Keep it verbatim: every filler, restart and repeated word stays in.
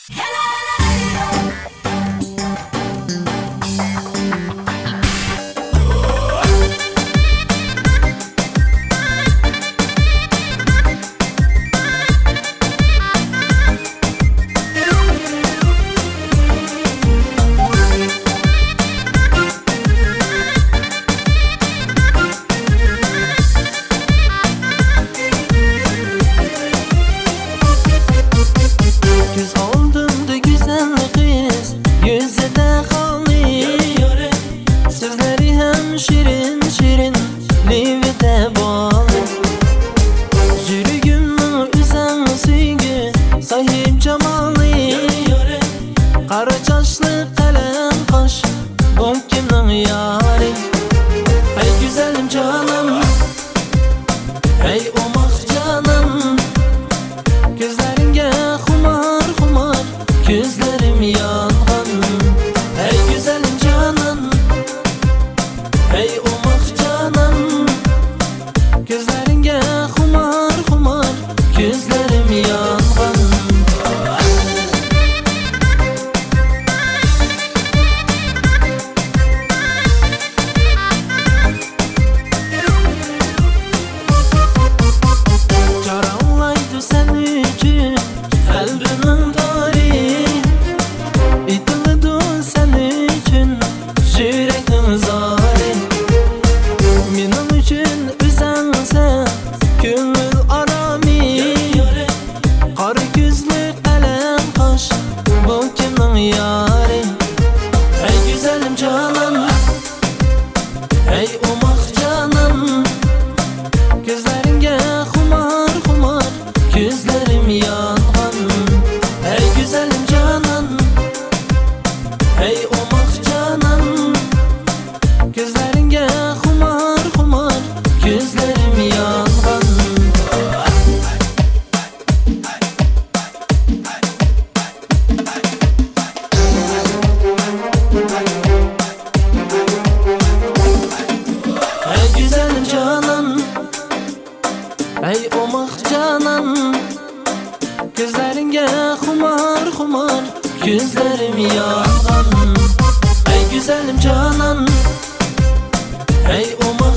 Şirin şirin livide bağlı Jürgümün üzen süngü sahip cemalı Kara çaşlı kalem kaş bu kimden yari Hey güzelim canım Hey omak canım Gözlerine kumar kumar Gözlerim yangan Hey güzelim canım Hey omak canım Gözlerine kumar kumar Gözlerim yangan Caranlaydı sen üçün Kalbimin bari İdildi sen üçün Yüreğim zari Benim için üzensen Gönül arami Kara gözlü kalem kaş bu kimin yari Hey güzelim canım Hey omak canım Gözlerine kumar kumar Gözlerim yangan Hey güzelim canım Hey omak canım Gözlerine kumar kumar Gözlerim yangan Hey güzelim canım Hey omak canım Gözlerine kumar kumar Gözlerim yangan Hey güzelim canım Hey omak